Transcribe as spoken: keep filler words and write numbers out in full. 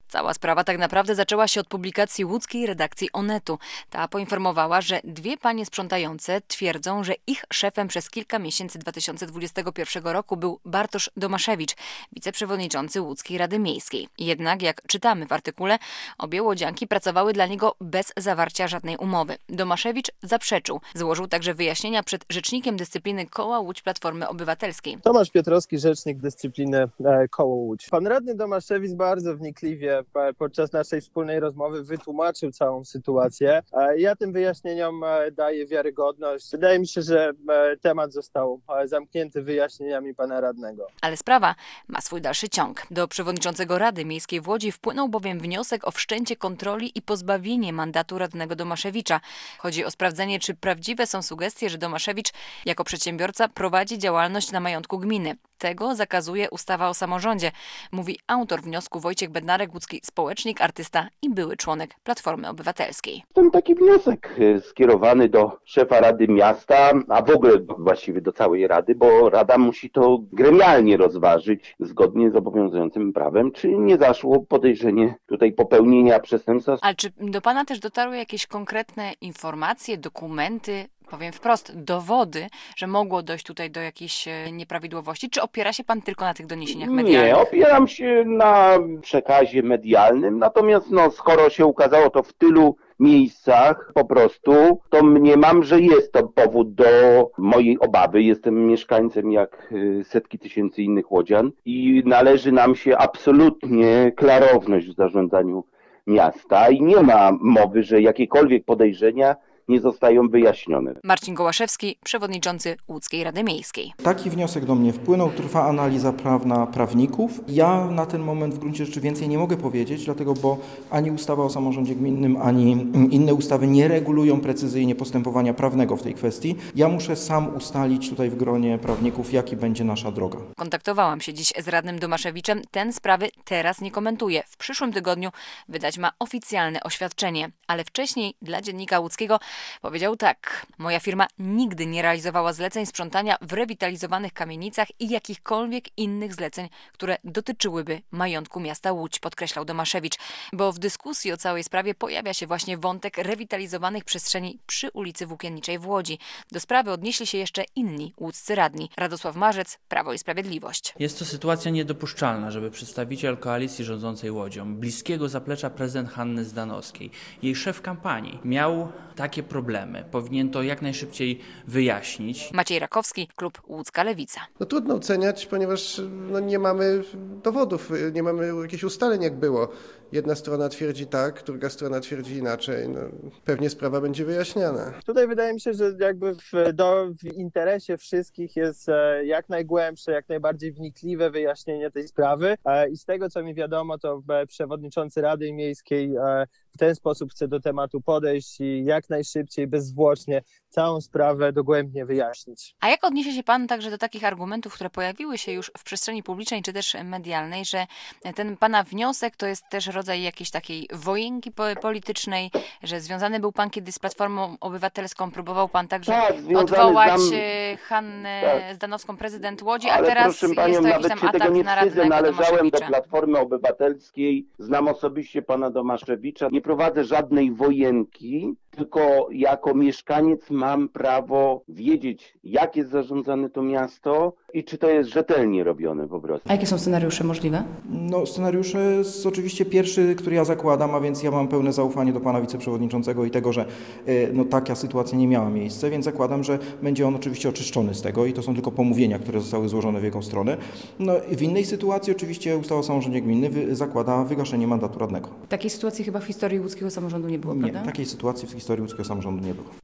Cała sprawa tak naprawdę zaczęła się od publikacji łódzkiej redakcji Onetu. Ta poinformowała, że dwie panie sprzątające twierdzą, że ich szefem przez kilka miesięcy dwa tysiące dwudziestego pierwszego roku był Bartosz Domaszewicz, wiceprzewodniczący Łódzkiej Rady Miejskiej. Jednak, jak czytamy w artykule, obie łodzianki pracowały dla niego bez zawarcia żadnej umowy. Domaszewicz zaprzeczył. Złożył także wyjaśnienia przed rzecznikiem dyscypliny Koła Łódź Platformy Obywatelskiej. Tomasz Piotrowski, rzecznik dyscypliny Koło Łódź. Pan radny Domaszewicz bardzo wnikliwie podczas naszej wspólnej rozmowy wytłumaczył całą sytuację. Ja tym wyjaśnieniom daję wiarygodność. Wydaje mi się, że temat został zamknięty wyjaśnieniami pana radnego. Ale sprawa ma swój dalszy ciąg. Do przewodniczącego Rady Miejskiej w Łodzi wpłynął bowiem wniosek o wszczęcie kontroli i pozbawienie mandatu radnego Domaszewicza. Chodzi o sprawdzenie, czy prawdziwe są sugestie, że Domaszewicz jako przedsiębiorca prowadzi działalność na majątku gminy. Tego zakazuje ustawa o samorządzie, mówi autor wniosku Wojciech Bednarek, łódzki społecznik, artysta i były członek Platformy Obywatelskiej. Ten taki wniosek skierowany do szefa Rady Miasta, a w ogóle właściwie do całej Rady, bo Rada musi to gremialnie rozważyć zgodnie z obowiązującym prawem, czy nie zaszło podejrzenie tutaj popełnienia przestępstwa. Ale czy do pana też dotarły jakieś konkretne informacje, dokumenty, powiem wprost, dowody, że mogło dojść tutaj do jakichś nieprawidłowości? Czy opiera się pan tylko na tych doniesieniach medialnych? Nie, opieram się na przekazie medialnym, natomiast no, skoro się ukazało to w tylu miejscach po prostu, to mniemam, że jest to powód do mojej obawy. Jestem mieszkańcem jak setki tysięcy innych łodzian i należy nam się absolutnie klarowność w zarządzaniu miasta i nie ma mowy, że jakiekolwiek podejrzenia nie zostają wyjaśnione. Marcin Gołaszewski, przewodniczący Łódzkiej Rady Miejskiej. Taki wniosek do mnie wpłynął, trwa analiza prawna prawników. Ja na ten moment w gruncie rzeczy więcej nie mogę powiedzieć, dlatego bo ani ustawa o samorządzie gminnym, ani inne ustawy nie regulują precyzyjnie postępowania prawnego w tej kwestii. Ja muszę sam ustalić tutaj w gronie prawników, jaki będzie nasza droga. Kontaktowałam się dziś z radnym Domaszewiczem. Ten sprawy teraz nie komentuje. W przyszłym tygodniu wydać ma oficjalne oświadczenie, ale wcześniej dla Dziennika Łódzkiego powiedział tak: moja firma nigdy nie realizowała zleceń sprzątania w rewitalizowanych kamienicach i jakichkolwiek innych zleceń, które dotyczyłyby majątku miasta Łódź, podkreślał Domaszewicz, bo w dyskusji o całej sprawie pojawia się właśnie wątek rewitalizowanych przestrzeni przy ulicy Włókienniczej w Łodzi. Do sprawy odnieśli się jeszcze inni łódzcy radni. Radosław Marzec, Prawo i Sprawiedliwość. Jest to sytuacja niedopuszczalna, żeby przedstawiciel koalicji rządzącej Łodzią, bliskiego zaplecza prezydent Hanny Zdanowskiej, jej szef kampanii, miał takie problemy. Powinien to jak najszybciej wyjaśnić. Maciej Rakowski, klub Łódzka Lewica. No trudno oceniać, ponieważ no, nie mamy dowodów, nie mamy jakichś ustaleń, jak było. Jedna strona twierdzi tak, druga strona twierdzi inaczej. No, pewnie sprawa będzie wyjaśniana. Tutaj wydaje mi się, że jakby w, do, w interesie wszystkich jest jak najgłębsze, jak najbardziej wnikliwe wyjaśnienie tej sprawy. I z tego, co mi wiadomo, to przewodniczący Rady Miejskiej w ten sposób chce do tematu podejść i jak najszybciej, bezzwłocznie całą sprawę dogłębnie wyjaśnić. A jak odniesie się pan także do takich argumentów, które pojawiły się już w przestrzeni publicznej czy też medialnej, że ten pana wniosek to jest też rodzaj jakiejś takiej wojenki politycznej, że związany był pan kiedyś z Platformą Obywatelską, próbował pan także tak, odwołać znam... Hannę tak. Zdanowską, prezydent Łodzi, ale a teraz proszę panią, jest to jakiś nawet tam się tego atak nie na wstydzę, radnego należałem Domaszewicza. do Platformy Obywatelskiej, znam osobiście pana Domaszewicza, nie prowadzę żadnej wojenki, tylko jako mieszkaniec mam prawo wiedzieć, jak jest zarządzane to miasto i czy to jest rzetelnie robione po prostu. A jakie są scenariusze możliwe? No scenariusze jest oczywiście pierwszy, który ja zakładam, a więc ja mam pełne zaufanie do pana wiceprzewodniczącego i tego, że no, taka sytuacja nie miała miejsca, więc zakładam, że będzie on oczywiście oczyszczony z tego i to są tylko pomówienia, które zostały złożone w jego stronę. No w innej sytuacji oczywiście ustawa o samorządzie gminnym wy- zakłada wygaszenie mandatu radnego. Takiej sytuacji chyba w historii łódzkiego samorządu nie było, Nie, prawda? takiej sytuacji w historii łódzkiego samorządu nie było.